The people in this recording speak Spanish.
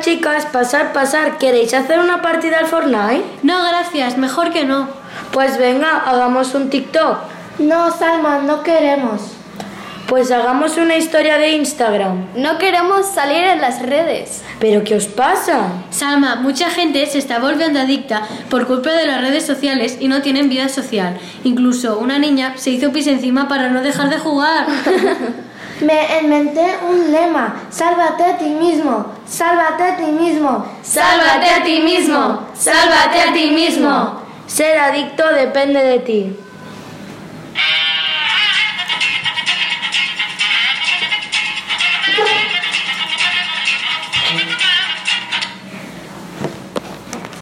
chicas, pasar. ¿Queréis hacer una partida al Fortnite? No, gracias, mejor que no. Pues venga, hagamos un TikTok. No, Salma, no queremos. Pues hagamos una historia de Instagram. No queremos salir en las redes. ¿Pero qué os pasa? Salma, mucha gente se está volviendo adicta por culpa de las redes sociales y no tienen vida social. Incluso una niña se hizo pis encima para no dejar de jugar. Me inventé un lema. Sálvate a ti mismo. Sálvate a ti mismo. Sálvate a ti mismo. Sálvate a ti mismo. Ser adicto depende de ti.